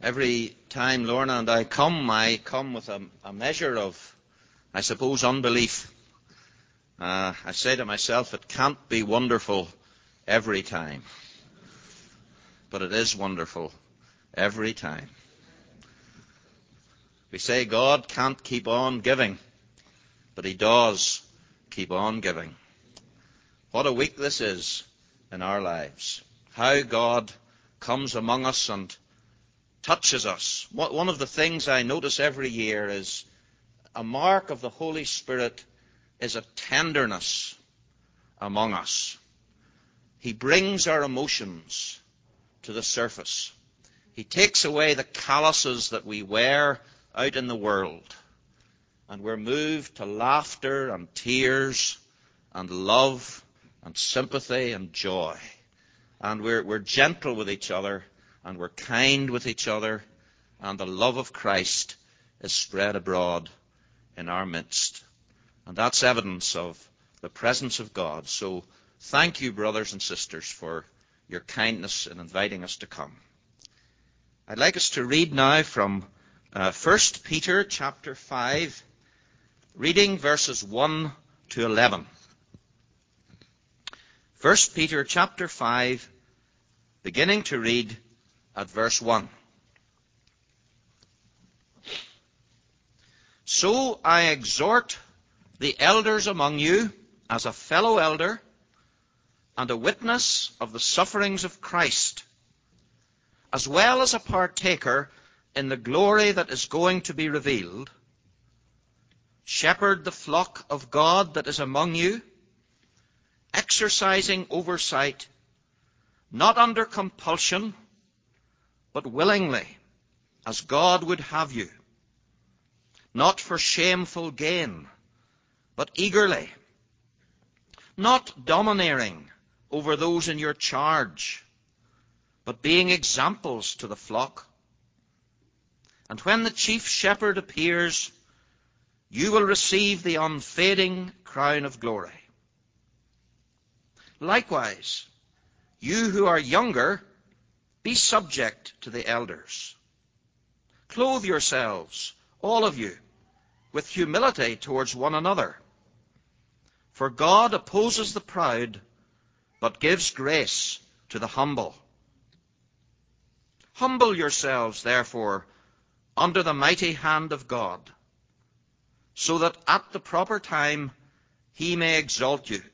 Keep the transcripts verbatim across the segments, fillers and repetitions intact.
Every time Lorna and I come, I come with a, a measure of, I suppose, unbelief. Uh, I say to myself, it can't be wonderful every time. But it is wonderful every time. We say God can't keep on giving, but He does keep on giving. What a week this is in our lives. How God comes among us and touches us. One of the things I notice every year is a mark of the Holy Spirit is a tenderness among us. He brings our emotions to the surface. He takes away the calluses that we wear out in the world. And we're moved to laughter and tears and love and sympathy and joy. And we're, we're gentle with each other. And we're kind with each other, and the love of Christ is spread abroad in our midst. And that's evidence of the presence of God. So thank you, brothers and sisters, for your kindness in inviting us to come. I'd like us to read now from uh, First Peter chapter five, reading verses one to eleven. First Peter chapter five, beginning to read at verse one. So I exhort the elders among you as a fellow elder and a witness of the sufferings of Christ, as well as a partaker in the glory that is going to be revealed. Shepherd the flock of God that is among you, exercising oversight, not under compulsion, but willingly, as God would have you, not for shameful gain, but eagerly, not domineering over those in your charge, but being examples to the flock. And when the chief shepherd appears, you will receive the unfading crown of glory. Likewise, you who are younger, be subject to the elders. Clothe yourselves, all of you, with humility towards one another. For God opposes the proud, but gives grace to the humble. Humble yourselves, therefore, under the mighty hand of God, so that at the proper time He may exalt you,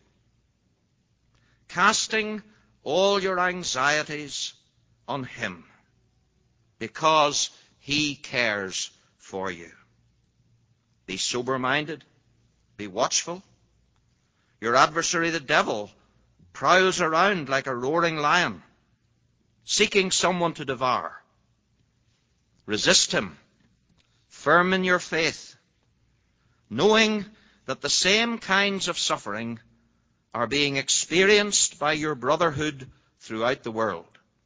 casting all your anxieties on Him, because He cares for you. Be sober-minded, be watchful. Your adversary, the devil, prowls around like a roaring lion, seeking someone to devour. Resist him, firm in your faith, knowing that the same kinds of suffering are being experienced by your brotherhood throughout the world.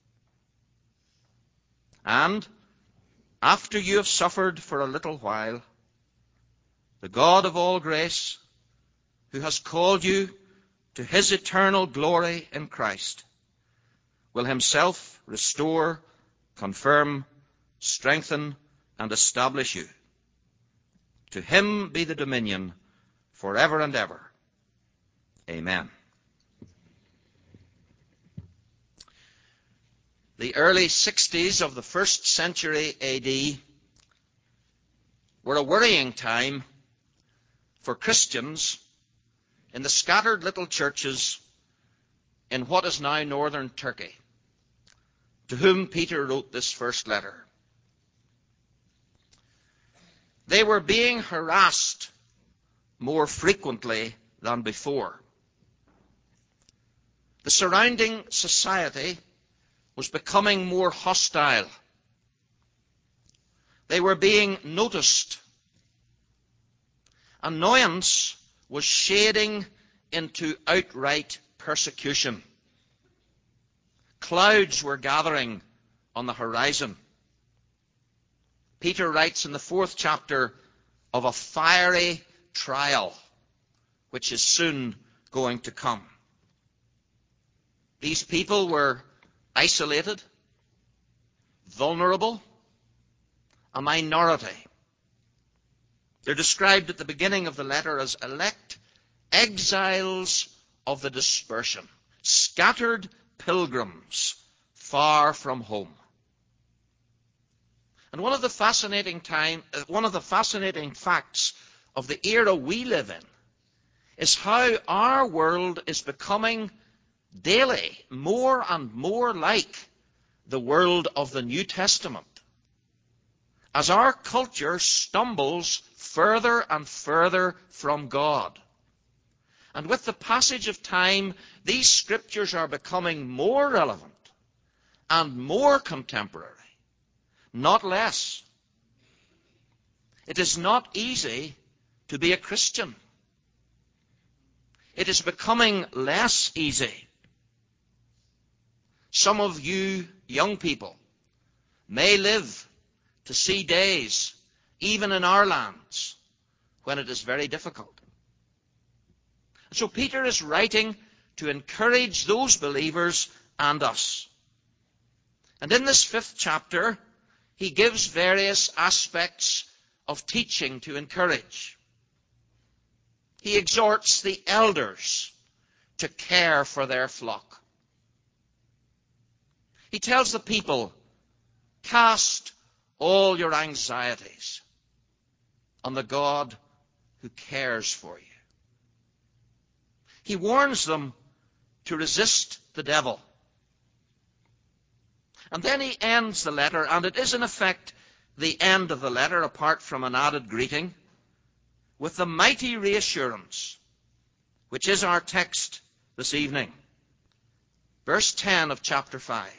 And after you have suffered for a little while, the God of all grace, who has called you to His eternal glory in Christ, will Himself restore, confirm, strengthen, and establish you. To Him be the dominion forever and ever. Amen. The early sixties of the first century A D were a worrying time for Christians in the scattered little churches in what is now northern Turkey, to whom Peter wrote this first letter. They were being harassed more frequently than before. The surrounding society was becoming more hostile. They were being noticed. Annoyance was shading into outright persecution. Clouds were gathering on the horizon. Peter writes in the fourth chapter of a fiery trial which is soon going to come. These people were isolated, vulnerable, a minority. They're described at the beginning of the letter as elect exiles of the dispersion, scattered pilgrims far from home. And one of the fascinating time, uh, one of the fascinating facts of the era we live in is how our world is becoming daily more and more like the world of the New Testament, as our culture stumbles further and further from God. And with the passage of time, these scriptures are becoming more relevant and more contemporary, not less. It is not easy to be a Christian. It is becoming less easy. Some of you young people may live to see days, even in our lands, when it is very difficult. So Peter is writing to encourage those believers and us. And in this fifth chapter, he gives various aspects of teaching to encourage. He exhorts the elders to care for their flock. He tells the people, cast all your anxieties on the God who cares for you. He warns them to resist the devil. And then he ends the letter, and it is in effect the end of the letter, apart from an added greeting, with the mighty reassurance, which is our text this evening. Verse ten of chapter five.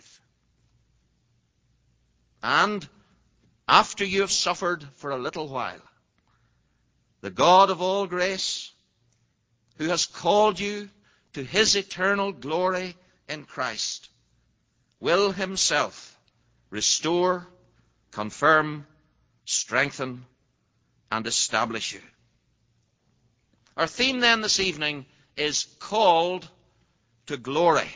And after you have suffered for a little while, the God of all grace, who has called you to his eternal glory in Christ, will himself restore, confirm, strengthen, and establish you. Our theme then this evening is called to glory.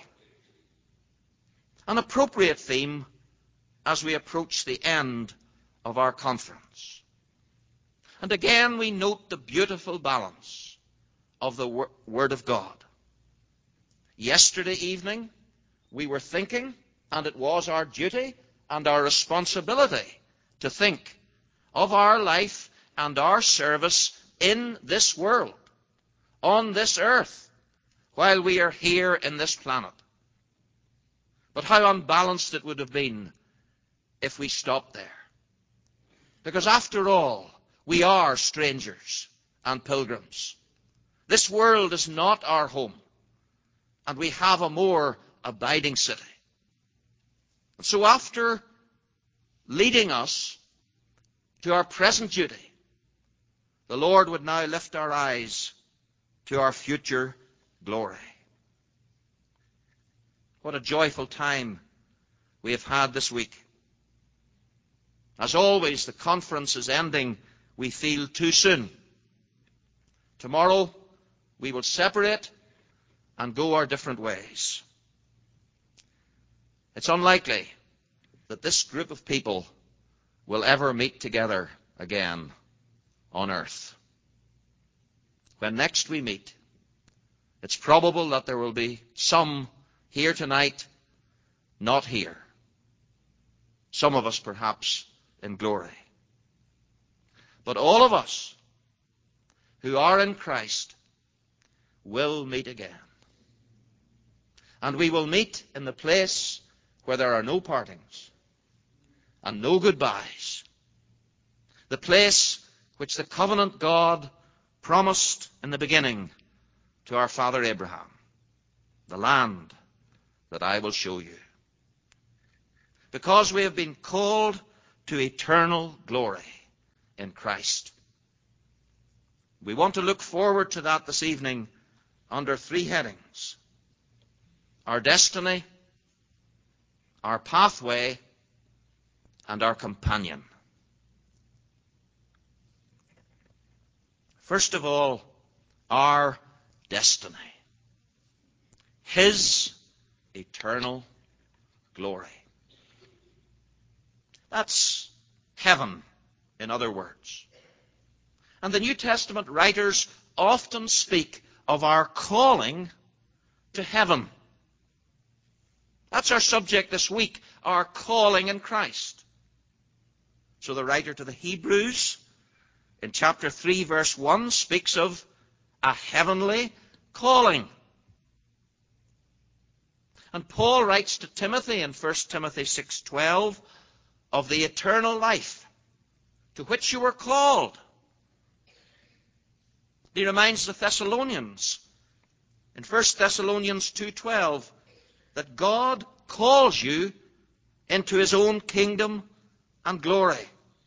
An appropriate theme as we approach the end of our conference. And again we note the beautiful balance of the Word of God. Yesterday evening we were thinking, and it was our duty and our responsibility to think of our life and our service in this world, on this earth, while we are here in this planet. But how unbalanced it would have been if we stopped there. Because after all, we are strangers and pilgrims. This world is not our home, and we have a more abiding city. And so after leading us to our present duty, the Lord would now lift our eyes to our future glory. What a joyful time we have had this week. As always, the conference is ending, we feel, too soon. Tomorrow, we will separate and go our different ways. It's unlikely that this group of people will ever meet together again on earth. When next we meet, it's probable that there will be some here tonight, not here. Some of us perhaps in glory. But all of us who are in Christ will meet again. And we will meet in the place where there are no partings and no goodbyes. The place which the covenant God promised in the beginning to our father Abraham. The land that I will show you. Because we have been called to eternal glory in Christ. We want to look forward to that this evening under three headings. Our destiny, our pathway, and our companion. First of all, our destiny. His eternal glory. That's heaven, in other words. And the New Testament writers often speak of our calling to heaven. That's our subject this week, our calling in Christ. So the writer to the Hebrews, in chapter three, verse one, speaks of a heavenly calling. And Paul writes to Timothy in First Timothy six twelve of the eternal life to which you were called. He reminds the Thessalonians in First Thessalonians two twelve that God calls you into his own kingdom and glory.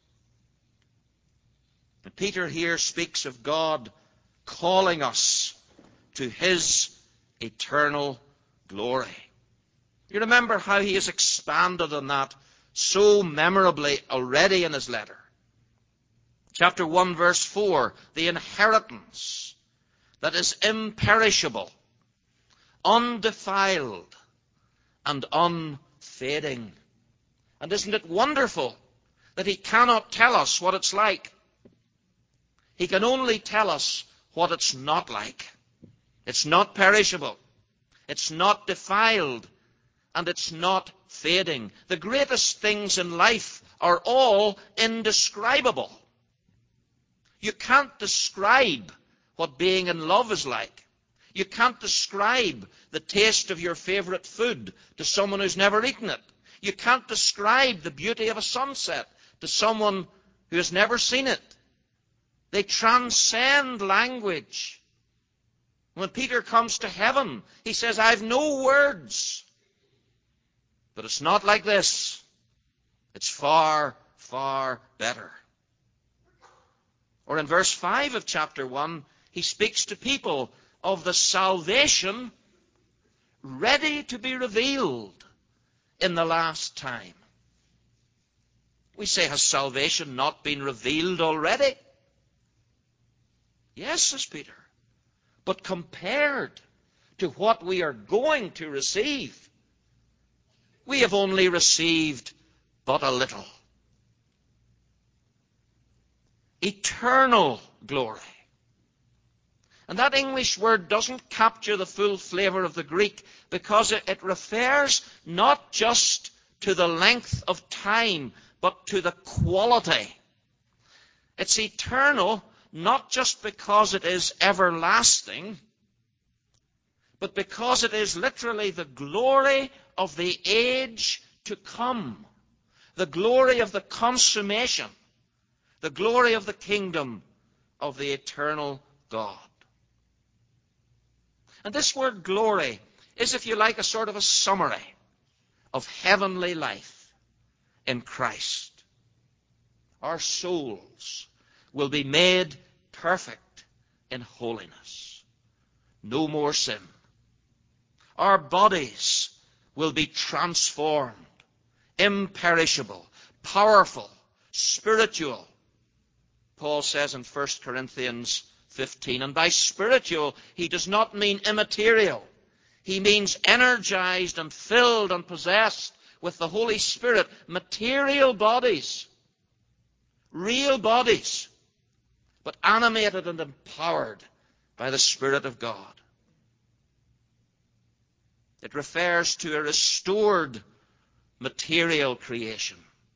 And Peter here speaks of God calling us to his eternal glory. You remember how he has expanded on that so memorably already in his letter. Chapter one, verse four, the inheritance that is imperishable, undefiled, and unfading. And isn't it wonderful that he cannot tell us what it's like? He can only tell us what it's not like. It's not perishable. It's not defiled. And it's not fading. The greatest things in life are all indescribable. You can't describe what being in love is like. You can't describe the taste of your favorite food to someone who's never eaten it. You can't describe the beauty of a sunset to someone who has never seen it. They transcend language. When Peter comes to heaven, he says, I've no words. But it's not like this. It's far, far better. Or in verse five of chapter one, he speaks to people of the salvation ready to be revealed in the last time. We say, has salvation not been revealed already? Yes, says Peter. But compared to what we are going to receive, we have only received but a little. Eternal glory. And that English word doesn't capture the full flavor of the Greek because it, it refers not just to the length of time, but to the quality. It's eternal not just because it is everlasting, but because it is literally the glory of the age to come, the glory of the consummation, the glory of the kingdom of the eternal God. And this word glory is, if you like, a sort of a summary of heavenly life in Christ. Our souls will be made perfect in holiness. No more sin. Our bodies will be transformed, imperishable, powerful, spiritual. Paul says in First Corinthians fifteen, and by spiritual, he does not mean immaterial. He means energized and filled and possessed with the Holy Spirit, material bodies, real bodies, but animated and empowered by the Spirit of God. It refers to a restored material creation.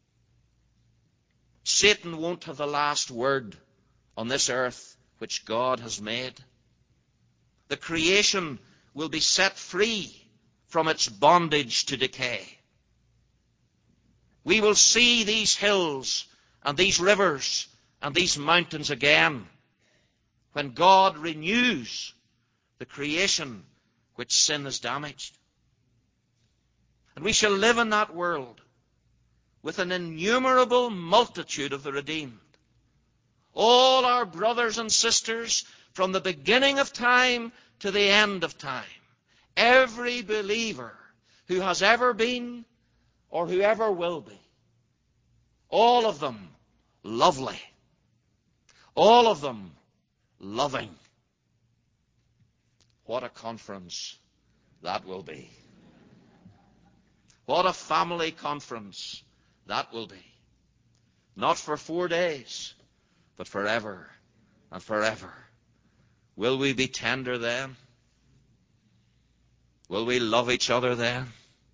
Satan won't have the last word on this earth which God has made. The creation will be set free from its bondage to decay. We will see these hills and these rivers and these mountains again when God renews the creation which sin has damaged. And we shall live in that world with an innumerable multitude of the redeemed. All our brothers and sisters from the beginning of time to the end of time. Every believer who has ever been or who ever will be. All of them lovely. All of them loving. What a conference that will be. What a family conference that will be. not for four days, but forever and forever. Will we be tender then? Will we love each other then?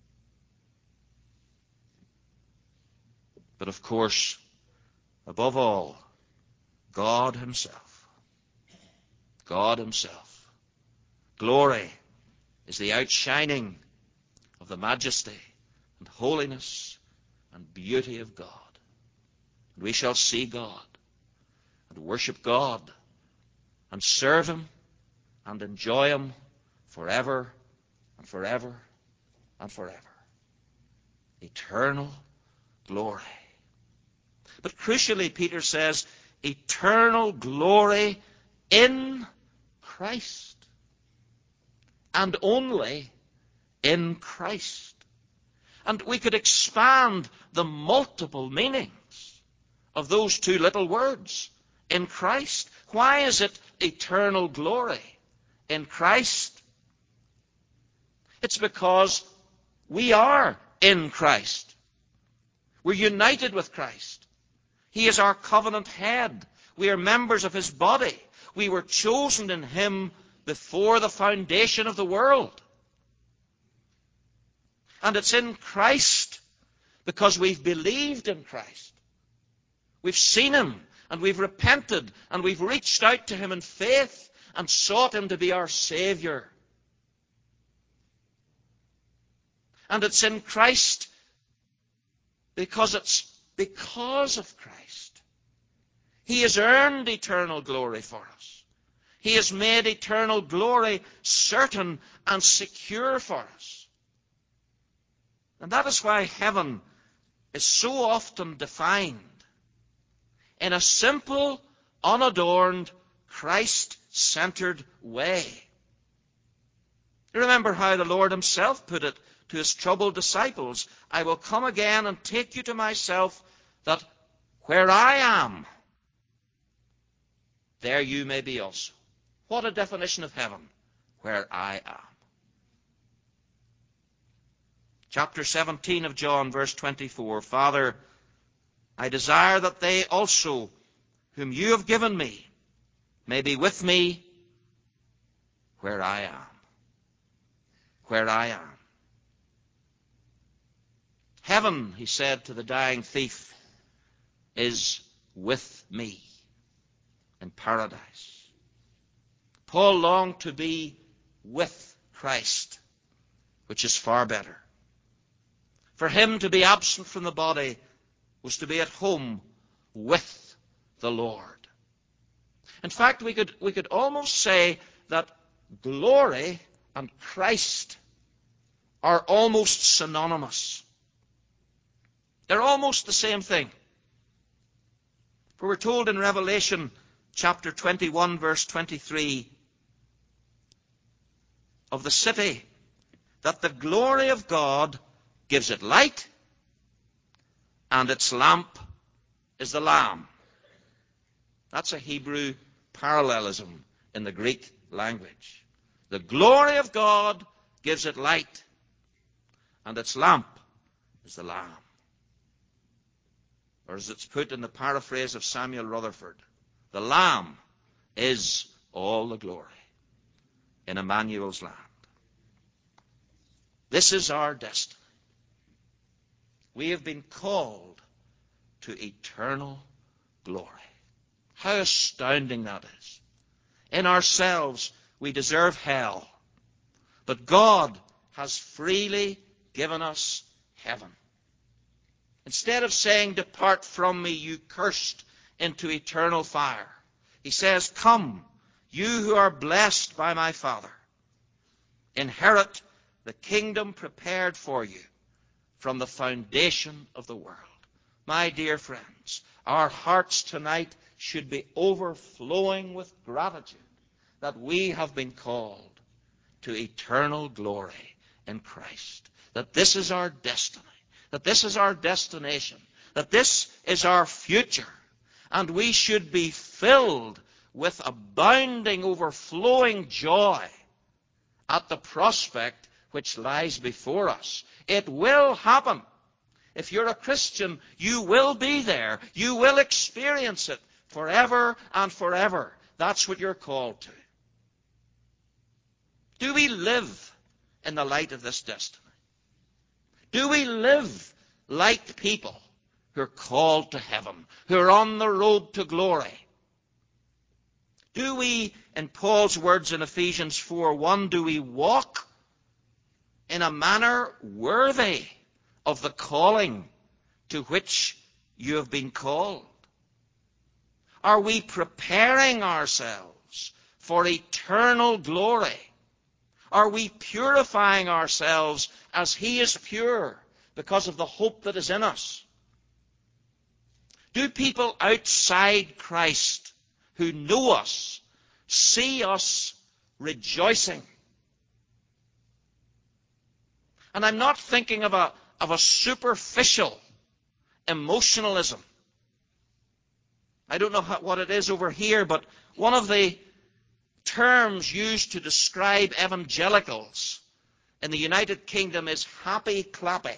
But of course, above all, God himself. God himself. Glory is the outshining of the majesty and holiness and beauty of God. And we shall see God and worship God and serve him and enjoy him forever and forever and forever. Eternal glory. But crucially, Peter says, eternal glory in Christ. And only in Christ. And we could expand the multiple meanings of those two little words. In Christ. Why is it eternal glory in Christ? It's because we are in Christ. We're united with Christ. He is our covenant head. We are members of his body. We were chosen in him before the foundation of the world. And it's in Christ because we've believed in Christ. We've seen him and we've repented and we've reached out to him in faith and sought him to be our Savior. And it's in Christ because it's because of Christ. He has earned eternal glory for us. He has made eternal glory certain and secure for us. And that is why heaven is so often defined in a simple, unadorned, Christ-centered way. You remember how the Lord himself put it to his troubled disciples, I will come again and take you to myself, that where I am, there you may be also. What a definition of heaven, where I am. Chapter seventeen of John, verse twenty-four, Father, I desire that they also, whom you have given me, may be with me where I am. Where I am. Heaven, he said to the dying thief, is with me in paradise. Paul longed to be with Christ, which is far better. For him to be absent from the body was to be at home with the Lord. In fact, we could, we could almost say that glory and Christ are almost synonymous. They're almost the same thing. For we're told in Revelation chapter twenty-one, verse twenty-three, of the city, that the glory of God gives it light, and its lamp is the Lamb. That's a Hebrew parallelism in the Greek language. The glory of God gives it light, and its lamp is the Lamb. Or as it's put in the paraphrase of Samuel Rutherford, the Lamb is all the glory in Emmanuel's land. This is our destiny. We have been called to eternal glory. How astounding that is. In ourselves, we deserve hell. But God has freely given us heaven. Instead of saying, depart from me, you cursed, into eternal fire, he says, come, you who are blessed by my Father. Inherit the kingdom prepared for you from the foundation of the world. My dear friends, our hearts tonight should be overflowing with gratitude that we have been called to eternal glory in Christ. That this is our destiny. That this is our destination. That this is our future. And we should be filled with abounding, overflowing joy at the prospect which lies before us. It will happen. If you're a Christian, you will be there. You will experience it forever and forever. That's what you're called to. Do we live in the light of this destiny? Do we live like people who are called to heaven, who are on the road to glory? Do we, in Paul's words in Ephesians four one, do we walk in a manner worthy of the calling to which you have been called? Are we preparing ourselves for eternal glory? Are we purifying ourselves as He is pure because of the hope that is in us? Do people outside Christ who know us see us rejoicing? And I'm not thinking of a, of a superficial emotionalism. I don't know how, what it is over here, but one of the terms used to describe evangelicals in the United Kingdom is happy clappy.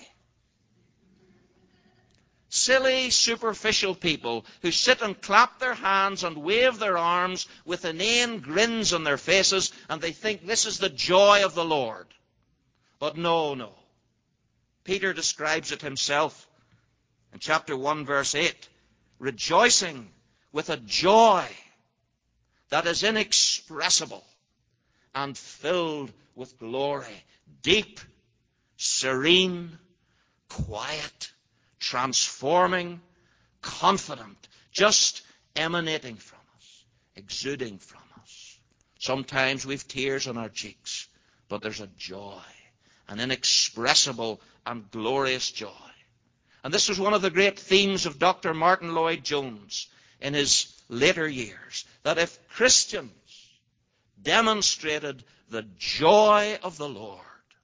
Silly, superficial people who sit and clap their hands and wave their arms with inane grins on their faces, and they think this is the joy of the Lord. But no, no. Peter describes it himself in chapter one, verse eight, rejoicing with a joy that is inexpressible and filled with glory, deep, serene, quiet, transforming, confident, just emanating from us, exuding from us. Sometimes we've tears on our cheeks, but there's a joy, an inexpressible and glorious joy. And this was one of the great themes of Doctor Martin Lloyd-Jones in his later years, that if Christians demonstrated the joy of the Lord,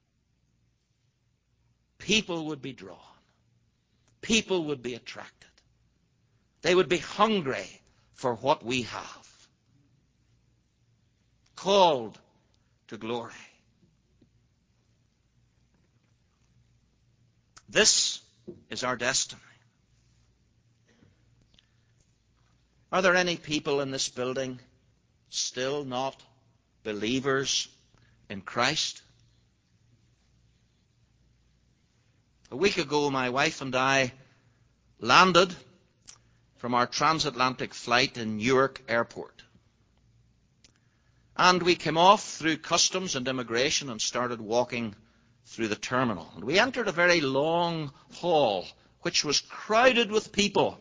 people would be drawn. People would be attracted. They would be hungry for what we have. Called to glory. This is our destiny. Are there any people in this building still not believers in Christ? A week ago, my wife and I landed from our transatlantic flight in Newark Airport. And we came off through customs and immigration and started walking through the terminal. And we entered a very long hall, which was crowded with people.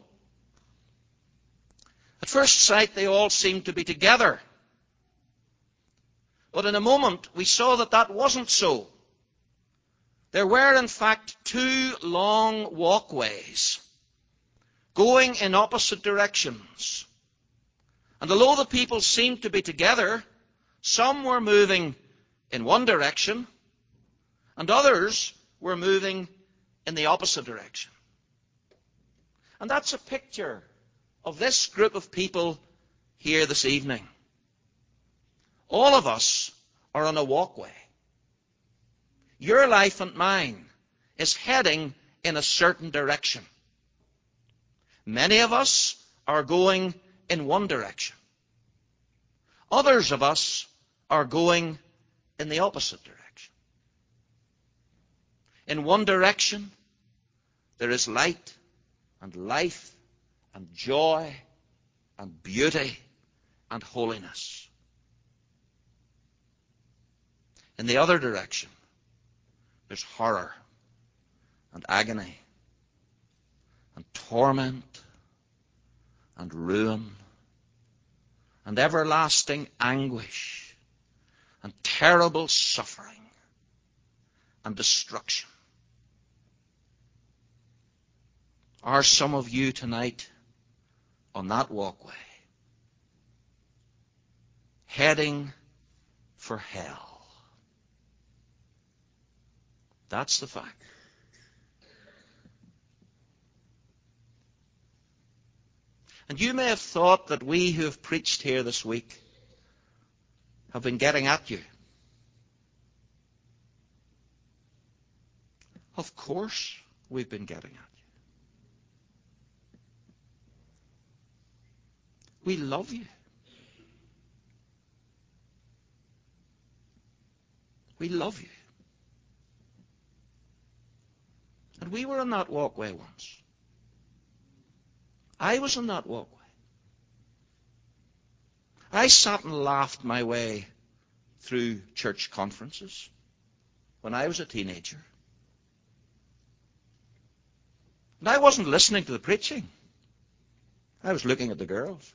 At first sight, they all seemed to be together. But in a moment, we saw that that wasn't so. There were, in fact, two long walkways going in opposite directions. And although the people seemed to be together, some were moving in one direction and others were moving in the opposite direction. And that's a picture of this group of people here this evening. All of us are on a walkway. Your life and mine is heading in a certain direction. Many of us are going in one direction. Others of us are going in the opposite direction. In one direction, there is light and life and joy and beauty and holiness. In the other direction, there's horror and agony and torment and ruin and everlasting anguish and terrible suffering and destruction. Are some of you tonight on that walkway, heading for hell? That's the fact. And you may have thought that we who have preached here this week have been getting at you. Of course we've been getting at you. We love you. We love you. And we were on that walkway once. I was on that walkway. I sat and laughed my way through church conferences when I was a teenager. And I wasn't listening to the preaching. I was looking at the girls.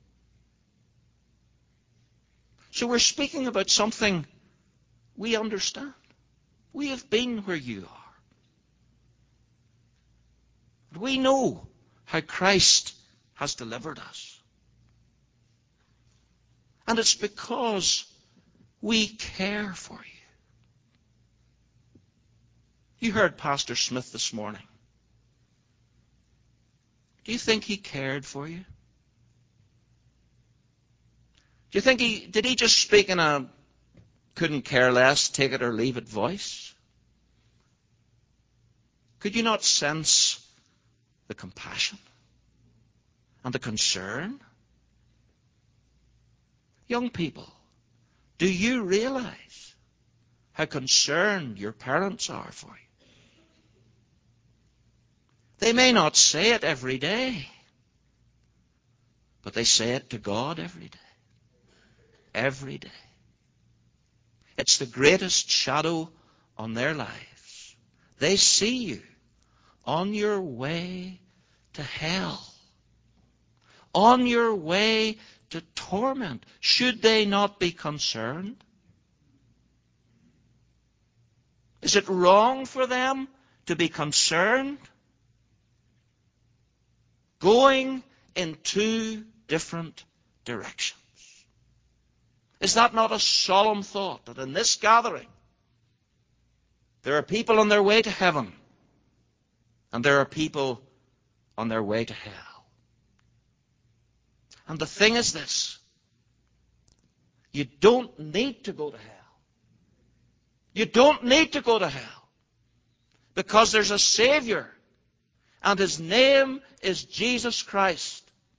So we're speaking about something we understand. We have been where you are. We know how Christ has delivered us. And it's because we care for you. You heard Pastor Smith this morning. Do you think he cared for you? Do you think he, did he just speak in a couldn't care less, take it or leave it voice? Could you not sense the compassion and the concern? Young people, do you realize how concerned your parents are for you? They may not say it every day, but they say it to God every day. Every day. It's the greatest shadow on their lives. They see you on your way to hell, on your way to torment. Should they not be concerned? Is it wrong for them to be concerned? Going in two different directions. Is that not a solemn thought that in this gathering there are people on their way to heaven and there are people on their way to hell? And the thing is this: you don't need to go to hell. You don't need to go to hell because there's a Savior and His name is Jesus Christ.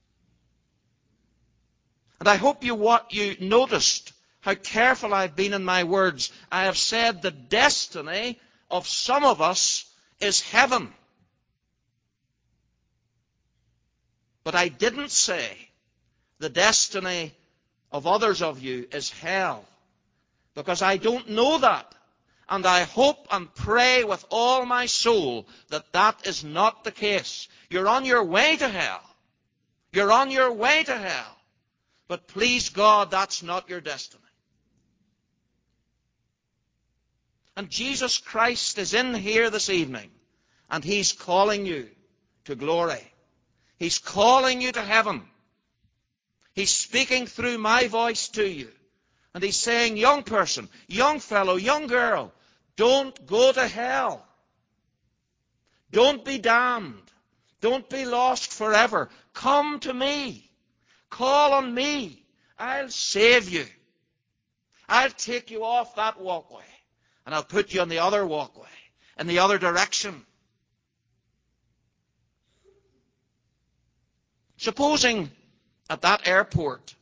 And I hope you what you noticed how careful I've been in my words. I have said the destiny of some of us is heaven. But I didn't say the destiny of others of you is hell, because I don't know that. And I hope and pray with all my soul that that is not the case. You're on your way to hell. You're on your way to hell. But please God, that's not your destiny. And Jesus Christ is in here this evening, and He's calling you to glory. He's calling you to heaven. He's speaking through my voice to you. And He's saying, young person, young fellow, young girl, don't go to hell. Don't be damned. Don't be lost forever. Come to me. Call on me. I'll save you. I'll take you off that walkway, and I'll put you on the other walkway, in the other direction. Supposing at that airport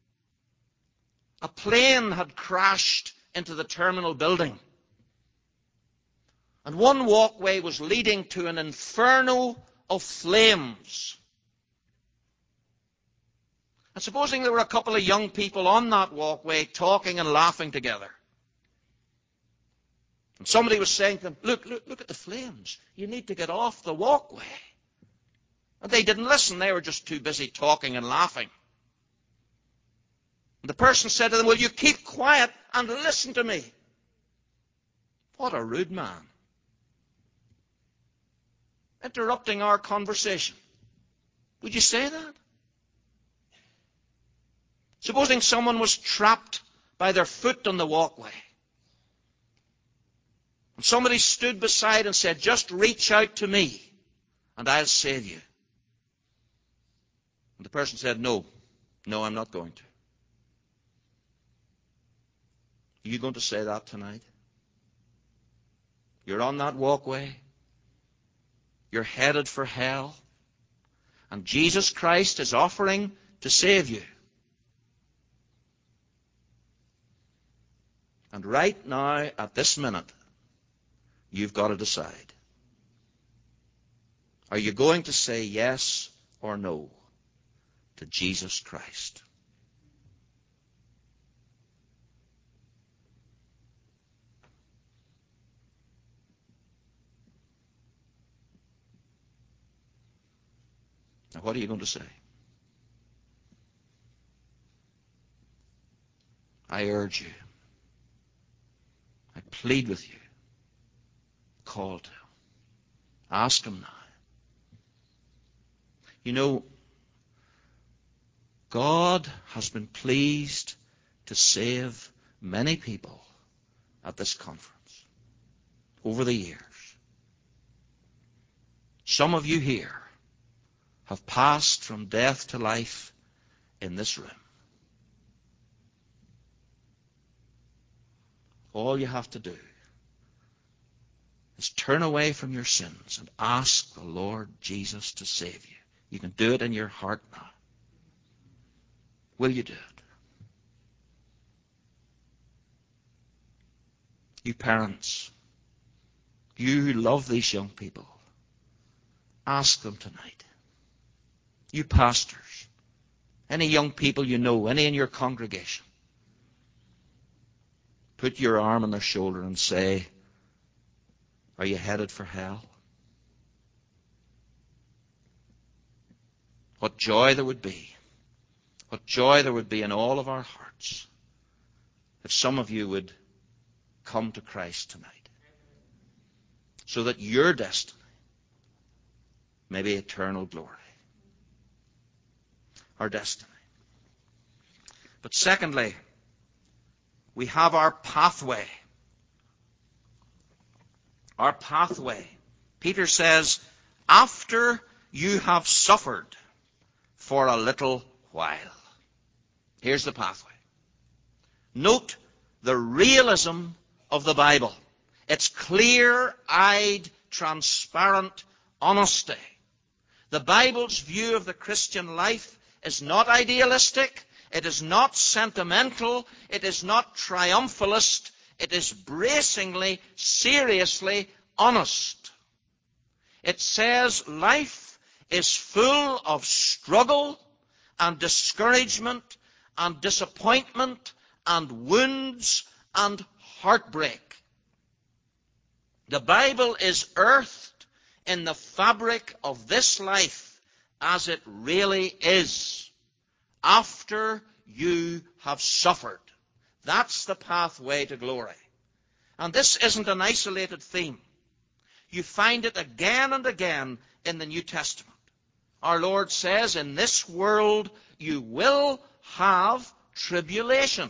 a plane had crashed into the terminal building, and one walkway was leading to an inferno of flames. And supposing there were a couple of young people on that walkway talking and laughing together. And somebody was saying to them, look, look, look at the flames. You need to get off the walkway. And they didn't listen. They were just too busy talking and laughing. And the person said to them, will you keep quiet and listen to me? What a rude man. Interrupting our conversation. Would you say that? Supposing someone was trapped by their foot on the walkway, and somebody stood beside and said, just reach out to me and I'll save you. And the person said, no, no, I'm not going to. Are you going to say that tonight? You're on that walkway. you're headed for hell. And Jesus Christ is offering to save you. And right now, at this minute, you've got to decide. Are you going to say yes or no to Jesus Christ? Now, what are you going to say? I urge you. I plead with you. Call to him. Ask him now. You know, God has been pleased to save many people at this conference over the years. Some of you here have passed from death to life in this room. All you have to do is turn away from your sins and ask the Lord Jesus to save you. You can do it in your heart now. Will you do it? You parents, you who love these young people, ask them tonight. You pastors, any young people you know, any in your congregation, put your arm on their shoulder and say, are you headed for hell? What joy there would be. What joy there would be in all of our hearts if some of you would come to Christ tonight, so that your destiny may be eternal glory. Our destiny. But secondly, we have our pathway. Our pathway. Peter says, after you have suffered for a little while. Here's the pathway. Note the realism of the Bible. It's clear-eyed, transparent honesty. The Bible's view of the Christian life is not idealistic. It is not sentimental. It is not triumphalist. It is bracingly, seriously honest. It says life is full of struggle and discouragement and disappointment and wounds and heartbreak. The Bible is earthed in the fabric of this life as it really is. After you have suffered. That's the pathway to glory. And this isn't an isolated theme. You find it again and again in the New Testament. Our Lord says, in this world you will have tribulation.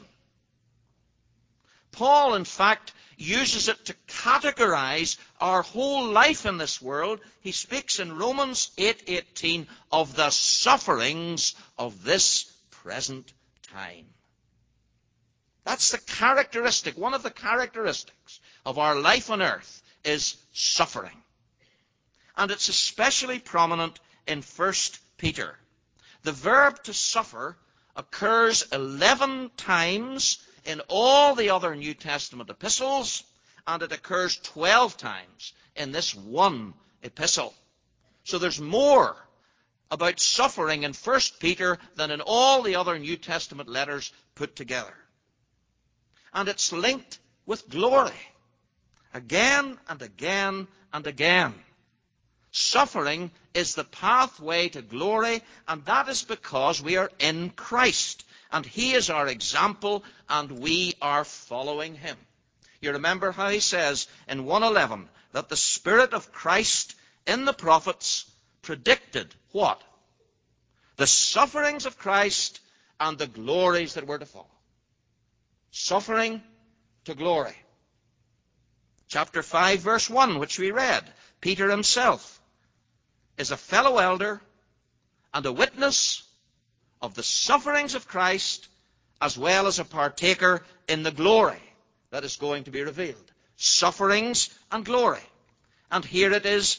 Paul, in fact, uses it to categorize our whole life in this world. He speaks in Romans eight eighteen of the sufferings of this present time. That's the characteristic, one of the characteristics of our life on earth is suffering. And it's especially prominent in First Peter. The verb to suffer occurs eleven times in all the other New Testament epistles, and it occurs twelve times in this one epistle. So there's more about suffering in First Peter than in all the other New Testament letters put together. And it's linked with glory. Again and again and again. Suffering is the pathway to glory, and that is because we are in Christ. And he is our example, and we are following him. You remember how he says in one eleven that the Spirit of Christ in the prophets predicted what? The sufferings of Christ and the glories that were to follow. Suffering to glory. Chapter five, verse one, which we read. Peter himself is a fellow elder and a witness of the sufferings of Christ, as well as a partaker in the glory that is going to be revealed. Sufferings and glory. And here it is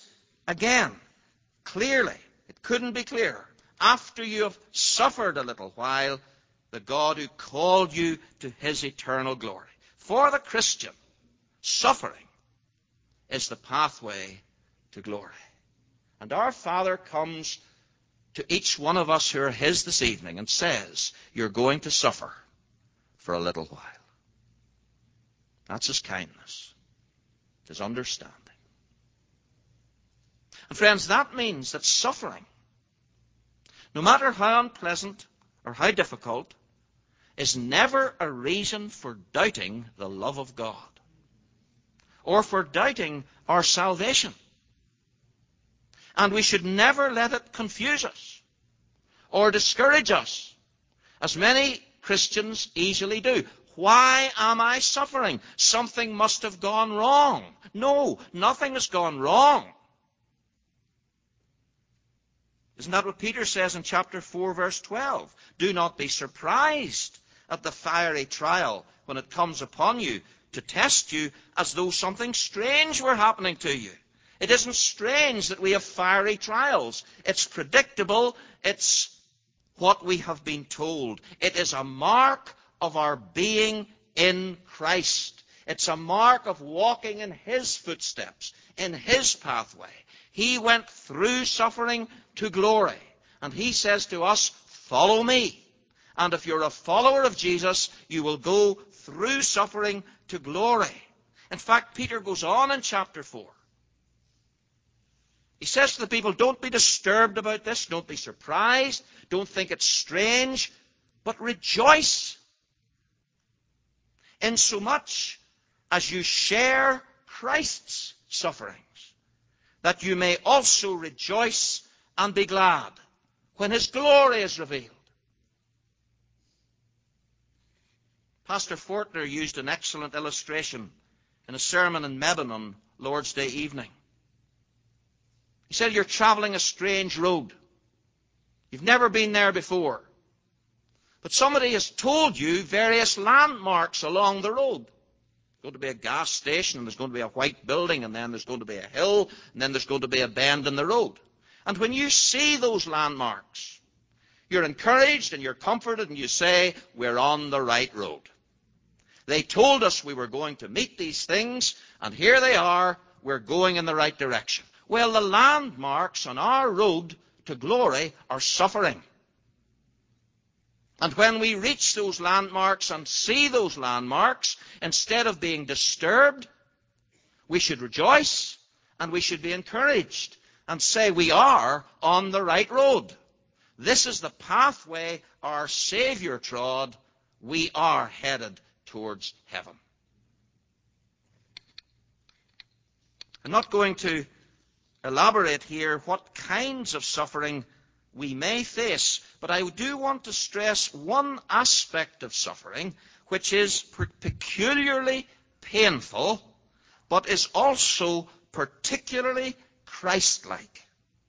Again, clearly, it couldn't be clearer. After you have suffered a little while, the God who called you to his eternal glory. For the Christian, suffering is the pathway to glory. And our Father comes to each one of us who are his this evening and says, you're going to suffer for a little while. That's his kindness, his understanding. And friends, that means that suffering, no matter how unpleasant or how difficult, is never a reason for doubting the love of God or for doubting our salvation. And we should never let it confuse us or discourage us, as many Christians easily do. Why am I suffering? Something must have gone wrong. No, nothing has gone wrong. Isn't that what Peter says in chapter four, verse twelve? Do not be surprised at the fiery trial when it comes upon you to test you as though something strange were happening to you. It isn't strange that we have fiery trials. It's predictable. It's what we have been told. It is a mark of our being in Christ. It's a mark of walking in his footsteps, in his pathway. He went through suffering to glory. And he says to us, follow me. And if you're a follower of Jesus, you will go through suffering to glory. In fact, Peter goes on in chapter four. He says to the people, don't be disturbed about this. Don't be surprised. Don't think it's strange. But rejoice insomuch as you share Christ's sufferings, that you may also rejoice and be glad when his glory is revealed. Pastor Fortner used an excellent illustration in a sermon in Mebane on Lord's Day evening. He said, you're traveling a strange road. You've never been there before. But somebody has told you various landmarks along the road. There's going to be a gas station, and there's going to be a white building, and then there's going to be a hill, and then there's going to be a bend in the road. And when you see those landmarks, you're encouraged and you're comforted, and you say, we're on the right road. They told us we were going to meet these things, and here they are. We're going in the right direction. Well, the landmarks on our road to glory are suffering. And when we reach those landmarks and see those landmarks, instead of being disturbed, we should rejoice and we should be encouraged and say we are on the right road. This is the pathway our Savior trod. We are headed towards heaven. I'm not going to elaborate here what kinds of suffering we may face, but I do want to stress one aspect of suffering which is peculiarly painful, but is also particularly Christ-like.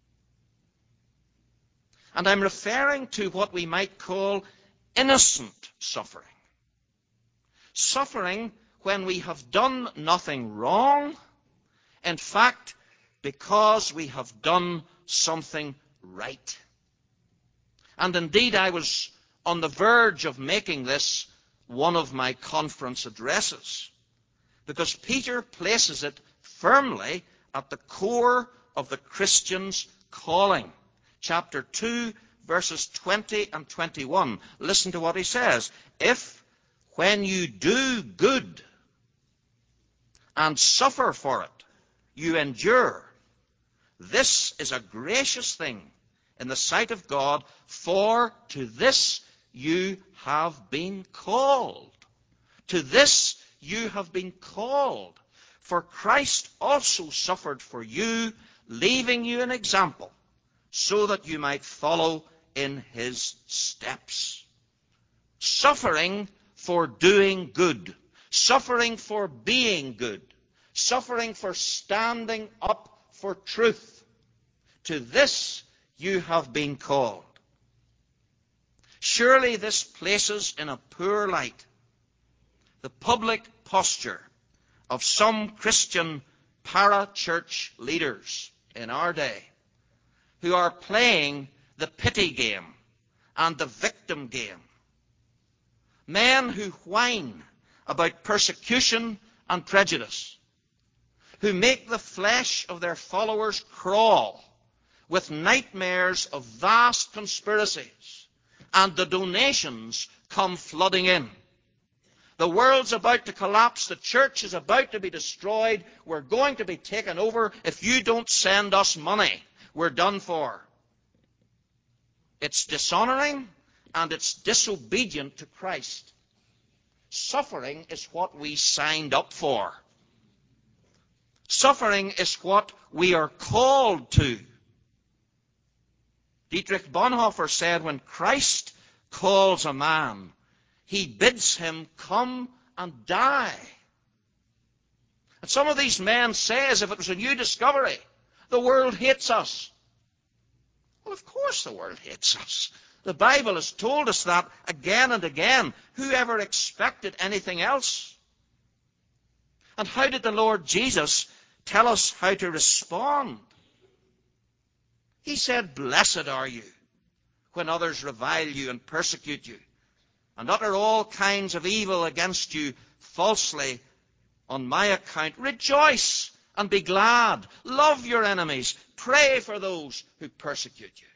And I'm referring to what we might call innocent suffering. Suffering when we have done nothing wrong, in fact, because we have done something right. And indeed, I was on the verge of making this one of my conference addresses, because Peter places it firmly at the core of the Christian's calling. Chapter two, verses twenty and twenty-one. Listen to what he says. If, when you do good and suffer for it, you endure, this is a gracious thing in the sight of God, for to this you have been called. To this you have been called. For Christ also suffered for you, leaving you an example, so that you might follow in his steps. Suffering for doing good. Suffering for being good. Suffering for standing up for truth. To this you have been called. Surely this places in a poor light the public posture of some Christian para-church leaders in our day who are playing the pity game and the victim game. Men who whine about persecution and prejudice, who make the flesh of their followers crawl with nightmares of vast conspiracies, and the donations come flooding in. The world's about to collapse. The church is about to be destroyed. We're going to be taken over. If you don't send us money, we're done for. It's dishonoring and it's disobedient to Christ. Suffering is what we signed up for. Suffering is what we are called to. Dietrich Bonhoeffer said, when Christ calls a man, he bids him come and die. And some of these men say, as if it was a new discovery, the world hates us. Well, of course the world hates us. The Bible has told us that again and again. Who ever expected anything else? And how did the Lord Jesus tell us how to respond? He said, blessed are you when others revile you and persecute you, and utter all kinds of evil against you falsely on my account. Rejoice and be glad. Love your enemies. Pray for those who persecute you.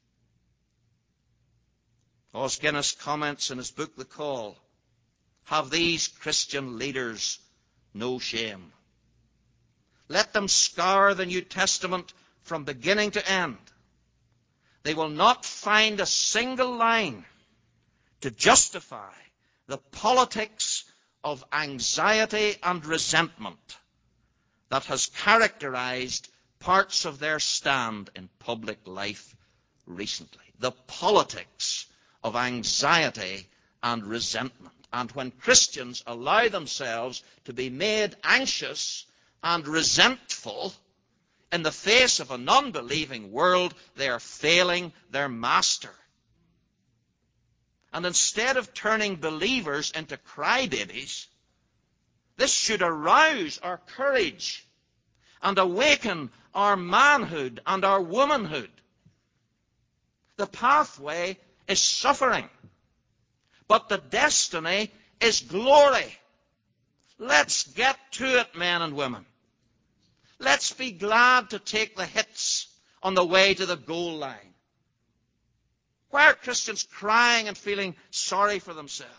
Os Guinness comments in his book, The Call, have these Christian leaders no shame? Let them scour the New Testament from beginning to end. They will not find a single line to justify the politics of anxiety and resentment that has characterized parts of their stand in public life recently. The politics of anxiety and resentment. And when Christians allow themselves to be made anxious and resentful in the face of a non-believing world, they are failing their master. And instead of turning believers into crybabies, this should arouse our courage and awaken our manhood and our womanhood. The pathway is suffering, but the destiny is glory. Let's get to it, men and women. Let's be glad to take the hits on the way to the goal line. Why are Christians crying and feeling sorry for themselves?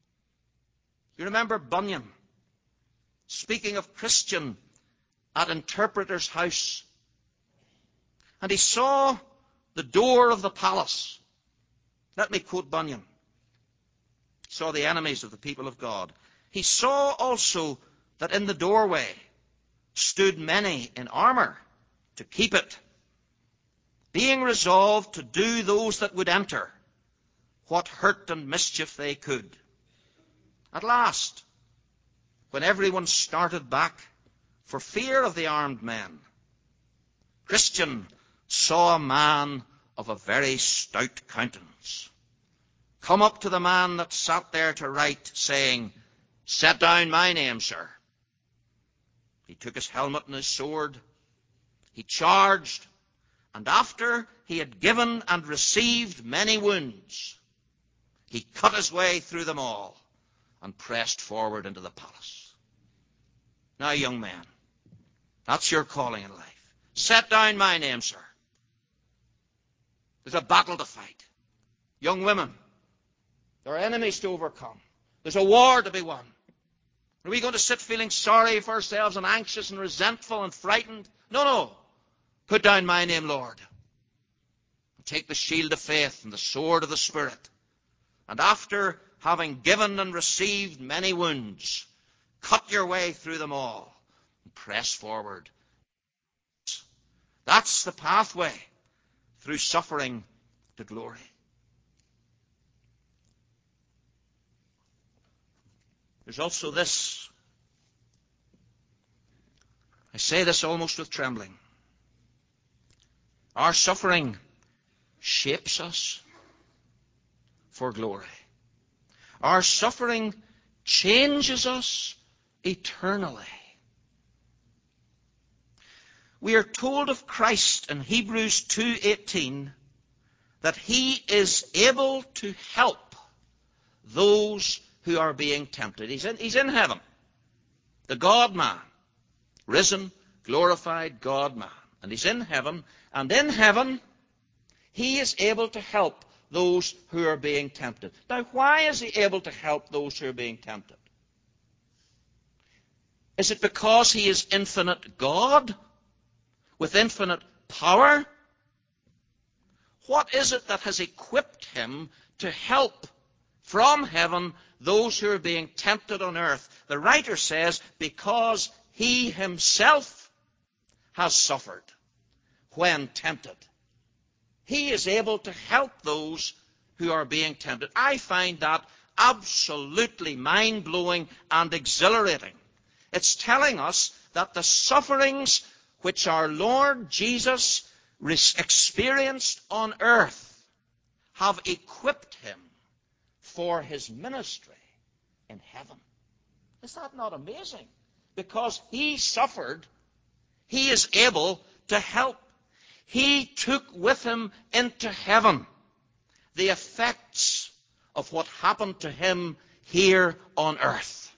You remember Bunyan speaking of Christian at Interpreter's House. And he saw the door of the palace. Let me quote Bunyan. He saw the enemies of the people of God. He saw also that in the doorway stood many in armour to keep it, being resolved to do those that would enter what hurt and mischief they could. At last, when everyone started back for fear of the armed men, Christian saw a man of a very stout countenance come up to the man that sat there to write, saying, "Set down my name, sir." He took his helmet and his sword. He charged, and after he had given and received many wounds, he cut his way through them all and pressed forward into the palace. Now, young men, that's your calling in life. Set down my name, sir. There's a battle to fight. Young women, there are enemies to overcome. There's a war to be won. Are we going to sit feeling sorry for ourselves and anxious and resentful and frightened? No, no. Put down my name, Lord. Take the shield of faith and the sword of the Spirit. And after having given and received many wounds, cut your way through them all and press forward. That's the pathway through suffering to glory. There's also this. I say this almost with trembling. Our suffering shapes us for glory. Our suffering changes us eternally. We are told of Christ in Hebrews two eighteen that he is able to help those who are being tempted. He's in, he's in heaven. The God-man, risen, glorified God-man. And he's in heaven. And in heaven, he is able to help those who are being tempted. Now, why is he able to help those who are being tempted? Is it because he is infinite God with infinite power? What is it that has equipped him to help from heaven those who are being tempted on earth? The writer says, because he himself has suffered when tempted. He is able to help those who are being tempted. I find that absolutely mind-blowing and exhilarating. It's telling us that the sufferings which our Lord Jesus experienced on earth have equipped him for his ministry in heaven. Is that not amazing? Because he suffered, he is able to help. He took with him into heaven the effects of what happened to him here on earth.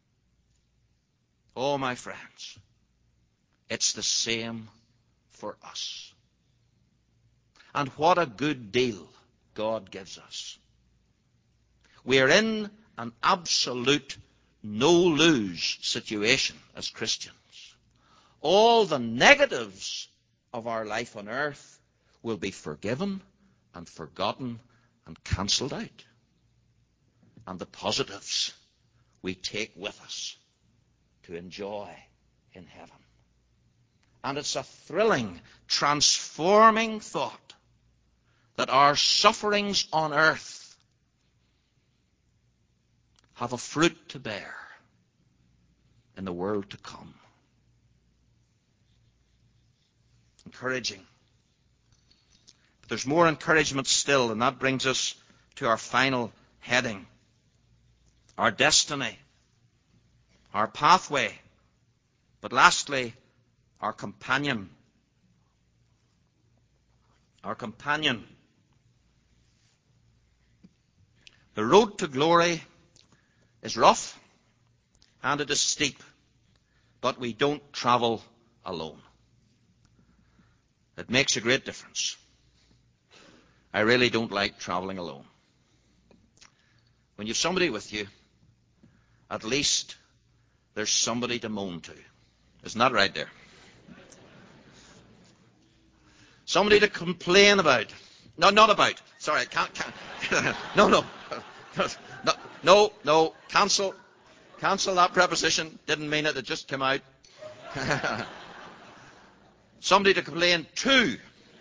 Oh, my friends, it's the same for us. And what a good deal God gives us. We are in an absolute no-lose situation as Christians. All the negatives of our life on earth will be forgiven and forgotten and cancelled out. And the positives we take with us to enjoy in heaven. And it's a thrilling, transforming thought that our sufferings on earth have a fruit to bear in the world to come. Encouraging. But there's more encouragement still, and that brings us to our final heading. Our destiny, our pathway, but lastly, our companion. Our companion. The road to glory is rough and it is steep, but we don't travel alone. It makes a great difference. I really don't like traveling alone. When you've somebody with you, at least there's somebody to moan to. Isn't that right there? Somebody to complain about. No, not about. Sorry, I can't. can't. no, no. no. No, no. Cancel. Cancel that preposition. Didn't mean it. It just came out. Somebody to complain to.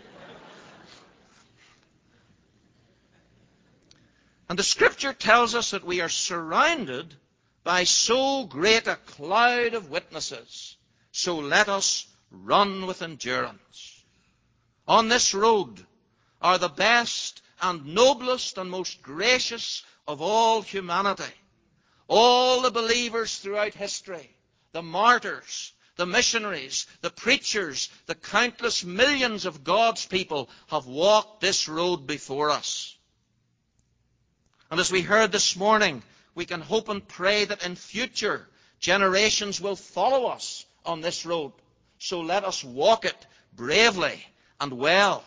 And the Scripture tells us that we are surrounded by so great a cloud of witnesses. So let us run with endurance. On this road are the best and noblest and most gracious of all humanity. All the believers throughout history, the martyrs, the missionaries, the preachers, the countless millions of God's people have walked this road before us. And as we heard this morning, we can hope and pray that in future generations will follow us on this road. So let us walk it bravely and well.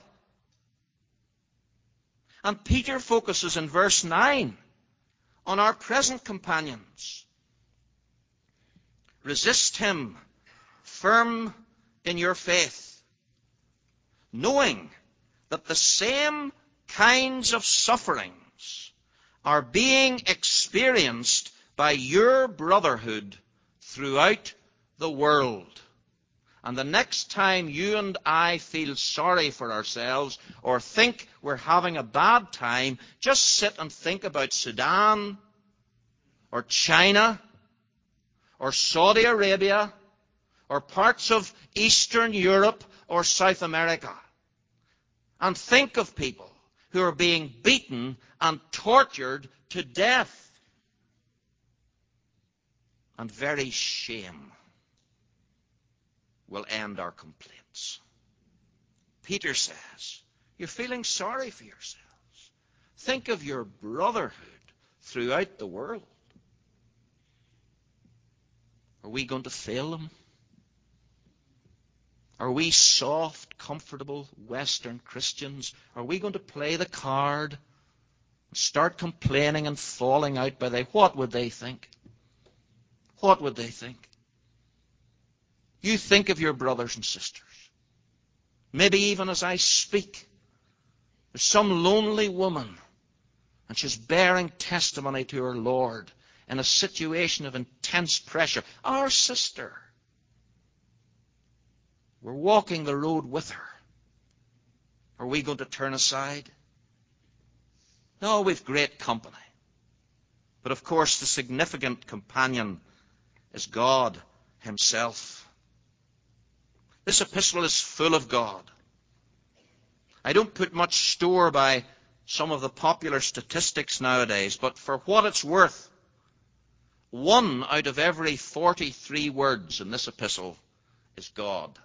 And Peter focuses in verse nine on our present companions. Resist him, firm in your faith, knowing that the same kinds of sufferings are being experienced by your brotherhood throughout the world. And the next time you and I feel sorry for ourselves or think we're having a bad time, just sit and think about Sudan or China or Saudi Arabia or parts of Eastern Europe or South America. And think of people who are being beaten and tortured to death. And very shame. will end our complaints. Peter says, you're feeling sorry for yourselves. Think of your brotherhood throughout the world. Are we going to fail them? Are we soft, comfortable Western Christians? Are we going to play the card and start complaining and falling out by they? What would they think? What would they think? You think of your brothers and sisters. Maybe even as I speak, there's some lonely woman and she's bearing testimony to her Lord in a situation of intense pressure. Our sister. We're walking the road with her. Are we going to turn aside? No, we've great company. But of course, the significant companion is God himself. This epistle is full of God. I don't put much store by some of the popular statistics nowadays, but for what it's worth, one out of every forty-three words in this epistle is God.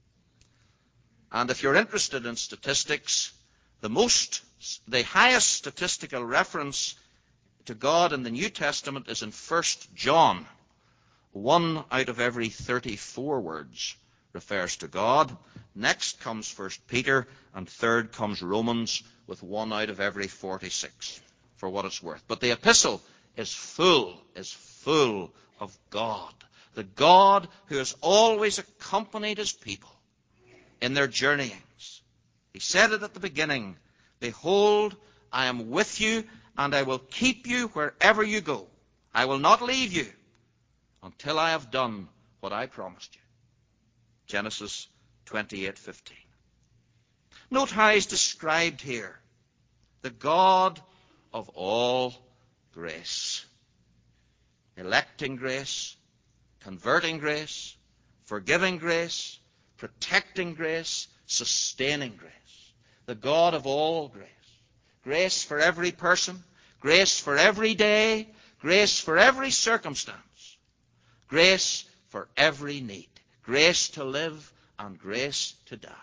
And if you're interested in statistics, the most, the highest statistical reference to God in the New Testament is in First John. One out of every thirty-four words refers to God. Next comes First Peter, and third comes Romans, with one out of every forty-six, for what it's worth. But the epistle is full, is full of God. The God who has always accompanied his people in their journeyings. He said it at the beginning, behold, I am with you, and I will keep you wherever you go. I will not leave you until I have done what I promised you. Genesis twenty-eight fifteen. Note how he's described here. The God of all grace. Electing grace, converting grace, forgiving grace, protecting grace, sustaining grace. The God of all grace. Grace for every person, grace for every day, grace for every circumstance, grace for every need, grace to live and grace to die.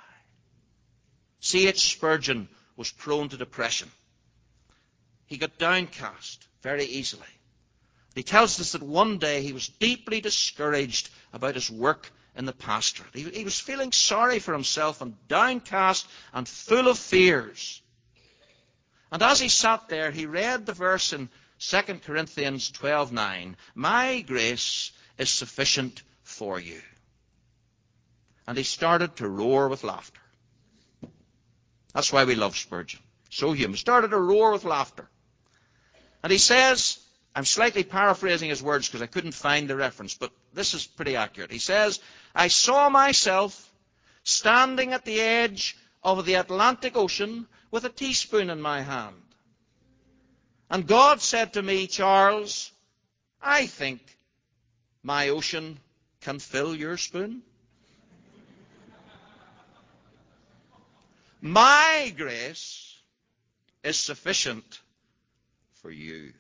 C H Spurgeon was prone to depression. He got downcast very easily. He tells us that one day he was deeply discouraged about his work in the pastorate. He, he was feeling sorry for himself and downcast and full of fears. And as he sat there, he read the verse in Second Corinthians twelve nine, my grace is sufficient for you. And he started to roar with laughter. That's why we love Spurgeon. So human. Started to roar with laughter. And he says, I'm slightly paraphrasing his words because I couldn't find the reference, but this is pretty accurate. He says, I saw myself standing at the edge of the Atlantic Ocean with a teaspoon in my hand. And God said to me, Charles, I think my ocean can fill your spoon. My grace is sufficient for you.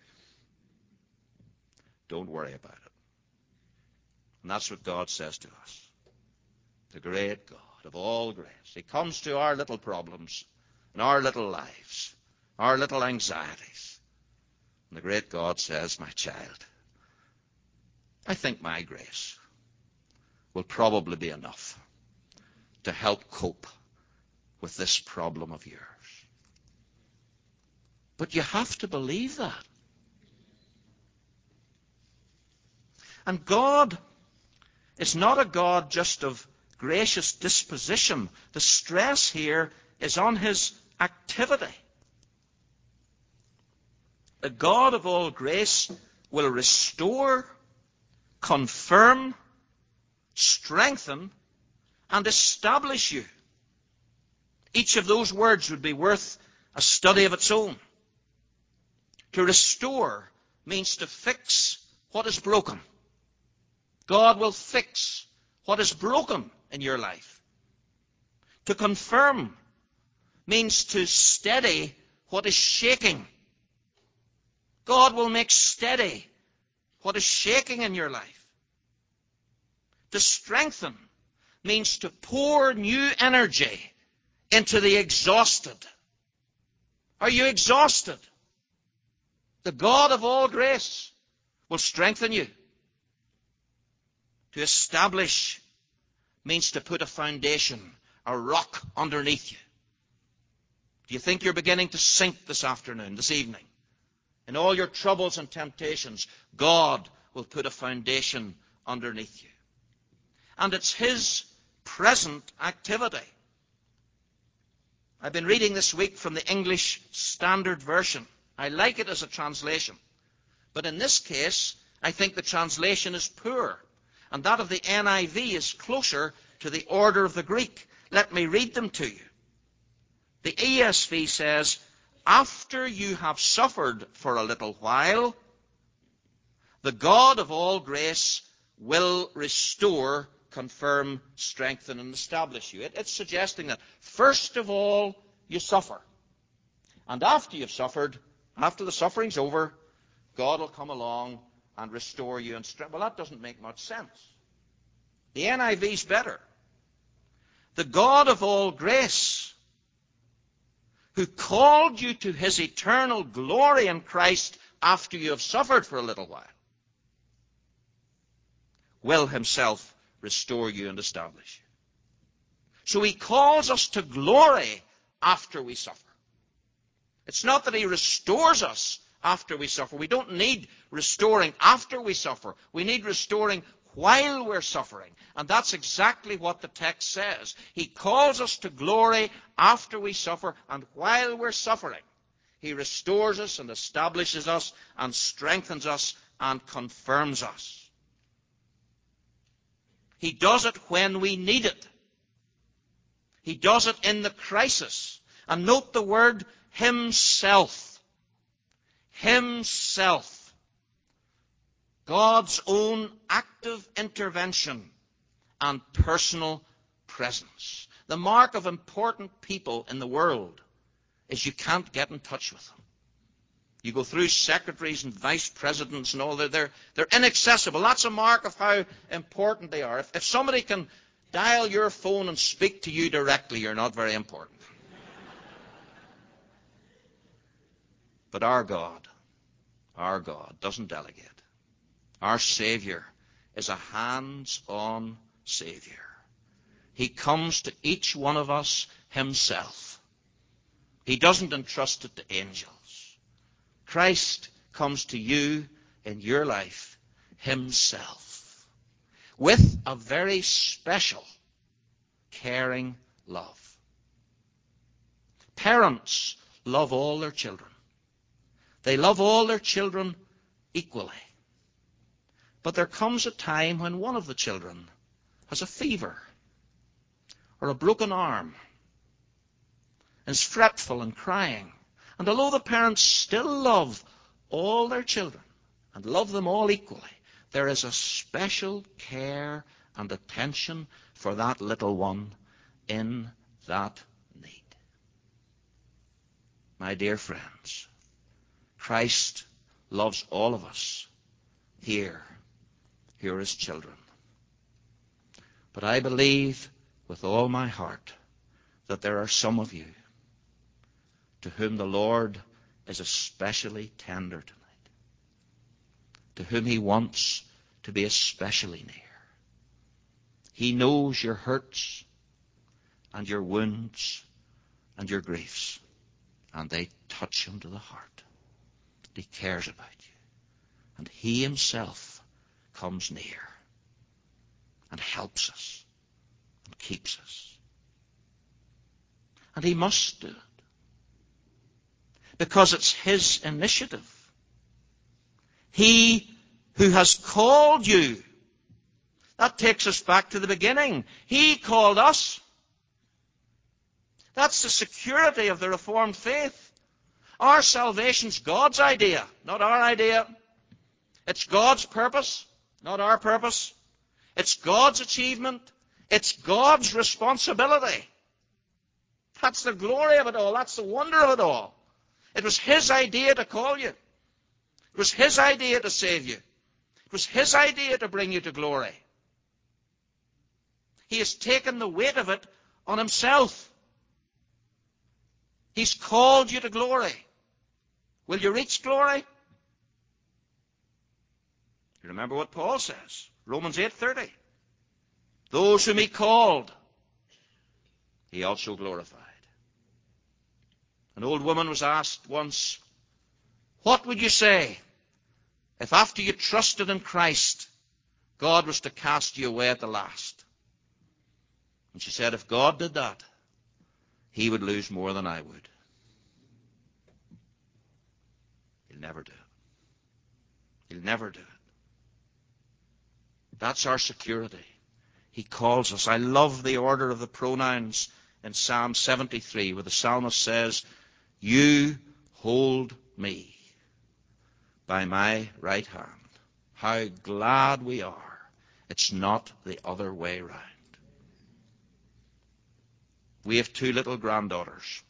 Don't worry about it. And that's what God says to us. The great God of all grace. He comes to our little problems and our little lives, our little anxieties. And the great God says, my child, I think my grace will probably be enough to help cope with this problem of yours. But you have to believe that. And God is not a God just of gracious disposition. The stress here is on his activity. The God of all grace will restore, confirm, strengthen, and establish you. Each of those words would be worth a study of its own. To restore means to fix what is broken. God will fix what is broken in your life. To confirm means to steady what is shaking. God will make steady what is shaking in your life. To strengthen means to pour new energy into the exhausted. Are you exhausted? The God of all grace will strengthen you. To establish means to put a foundation, a rock underneath you. Do you think you're beginning to sink this afternoon, this evening? In all your troubles and temptations, God will put a foundation underneath you. And it's His present activity. I've been reading this week from the English Standard Version. I like it as a translation. But in this case, I think the translation is poor. And that of the N I V is closer to the order of the Greek. Let me read them to you. The E S V says, after you have suffered for a little while, the God of all grace will restore, confirm, strengthen, and establish you. It, it's suggesting that first of all, you suffer. And after you've suffered, after the suffering's over, God will come along and restore you and strengthen. Well, that doesn't make much sense. The N I V's better. The God of all grace, who called you to His eternal glory in Christ after you have suffered for a little while, will Himself restore you and establish you. So He calls us to glory after we suffer. It's not that He restores us after we suffer. We don't need restoring after we suffer. We need restoring while we're suffering. And that's exactly what the text says. He calls us to glory after we suffer, and while we're suffering, He restores us and establishes us and strengthens us and confirms us. He does it when we need it. He does it in the crisis. And note the word Himself. Himself. God's own active intervention and personal presence. The mark of important people in the world is you can't get in touch with them. You go through secretaries and vice presidents and all, they're, they're, they're inaccessible. That's a mark of how important they are. If, if somebody can dial your phone and speak to you directly, you're not very important. But our God, our God doesn't delegate. Our Savior is a hands-on Savior. He comes to each one of us Himself. He doesn't entrust it to angels. Christ comes to you in your life Himself with a very special, caring love. Parents love all their children. They love all their children equally. But there comes a time when one of the children has a fever or a broken arm and is fretful and crying. And although the parents still love all their children and love them all equally, there is a special care and attention for that little one in that need. My dear friends, Christ loves all of us here. Here are His children. But I believe with all my heart that there are some of you to whom the Lord is especially tender tonight, to whom He wants to be especially near. He knows your hurts and your wounds and your griefs, and they touch Him to the heart. He cares about you, and He Himself comes near and helps us and keeps us. And He must do it because it's His initiative. He who has called you. That takes us back to the beginning. He called us. That's the security of the Reformed faith. Our salvation's God's idea, not our idea. It's God's purpose, not our purpose. It's God's achievement. It's God's responsibility. That's the glory of it all. That's the wonder of it all. It was His idea to call you. It was His idea to save you. It was His idea to bring you to glory. He has taken the weight of it on himself. He's called you to glory. Will you reach glory? You remember what Paul says, Romans eight thirty. Those whom he called, he also glorified. An old woman was asked once, what would you say if after you trusted in Christ, God was to cast you away at the last? And she said, if God did that, he would lose more than I would. He'll never do it. He'll never do it. That's our security. He calls us. I love the order of the pronouns in Psalm seventy-three, where the psalmist says, you hold me by my right hand. How glad we are it's not the other way round. We have two little granddaughters.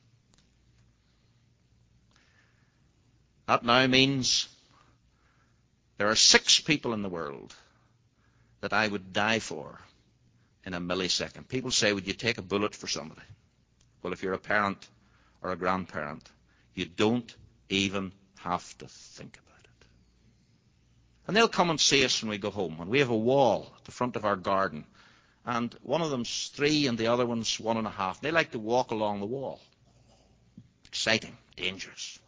That now means there are six people in the world that I would die for in a millisecond. People say, would you take a bullet for somebody? Well, if you're a parent or a grandparent, you don't even have to think about it. And they'll come and see us when we go home. And we have a wall at the front of our garden. And one of them's three and the other one's one and a half. They like to walk along the wall. Exciting, dangerous.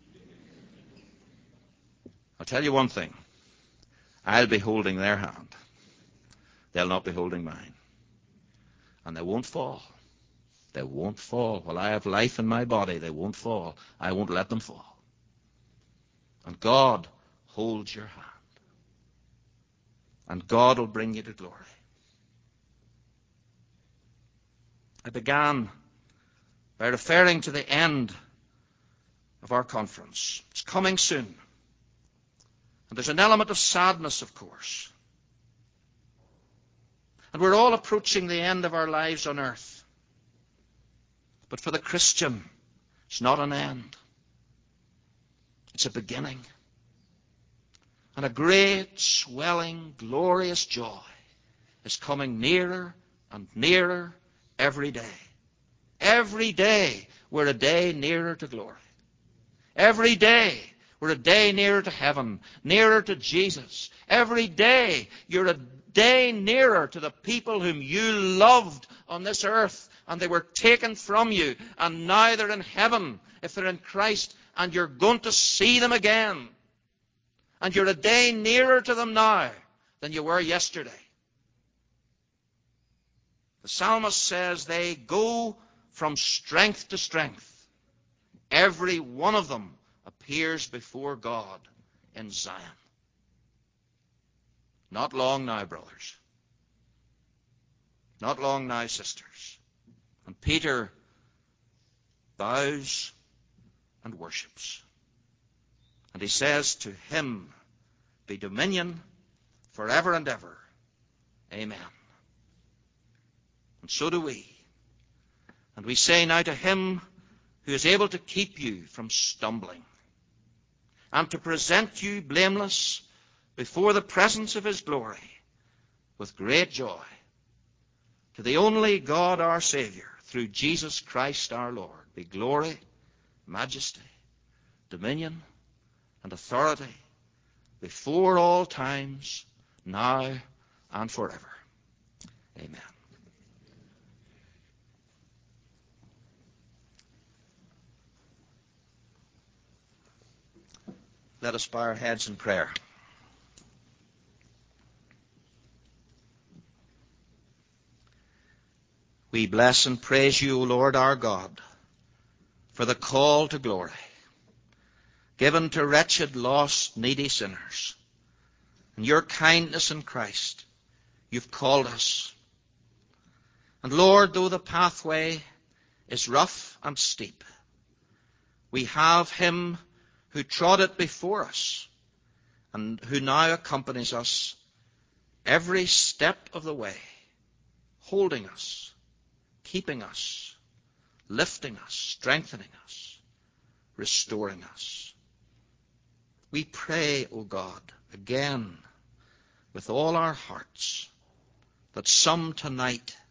I'll tell you one thing. I'll be holding their hand. They'll not be holding mine. And they won't fall. They won't fall. While I have life in my body, they won't fall. I won't let them fall. And God holds your hand. And God will bring you to glory. I began by referring to the end of our conference. It's coming soon. And there's an element of sadness, of course. And we're all approaching the end of our lives on earth. But for the Christian, it's not an end. It's a beginning. And a great, swelling, glorious joy is coming nearer and nearer every day. Every day, we're a day nearer to glory. Every day, we're a day nearer to heaven, nearer to Jesus. Every day, you're a day nearer to the people whom you loved on this earth, and they were taken from you, and now they're in heaven if they're in Christ, and you're going to see them again. And you're a day nearer to them now than you were yesterday. The psalmist says they go from strength to strength. Every one of them appears before God in Zion. Not long now, brothers. Not long now, sisters. And Peter bows and worships. And he says, to him be dominion forever and ever. Amen. And so do we. And we say now to him who is able to keep you from stumbling and to present you blameless before the presence of his glory with great joy, to the only God our Savior, through Jesus Christ our Lord, be glory, majesty, dominion, and authority before all times, now and forever. Amen. Let us bow our heads in prayer. We bless and praise you, O Lord our God, for the call to glory given to wretched, lost, needy sinners. And your kindness in Christ, you've called us. And Lord, though the pathway is rough and steep, we have him who trod it before us and who now accompanies us every step of the way, holding us, keeping us, lifting us, strengthening us, restoring us. We pray, O God, again with all our hearts, that some tonight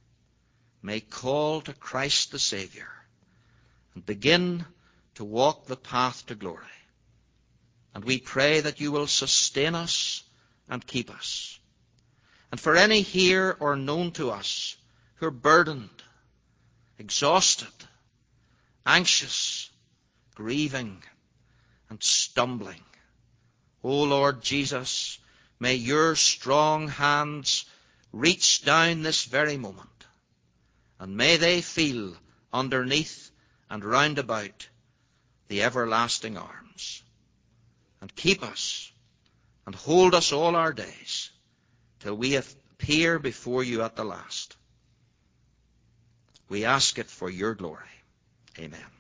may call to Christ the Saviour and begin to walk the path to glory. And we pray that you will sustain us and keep us. And for any here or known to us who are burdened, exhausted, anxious, grieving, and stumbling, O Lord Jesus, may your strong hands reach down this very moment, and may they feel underneath and round about the everlasting arms, and keep us and hold us all our days till we appear before you at the last. We ask it for your glory. Amen.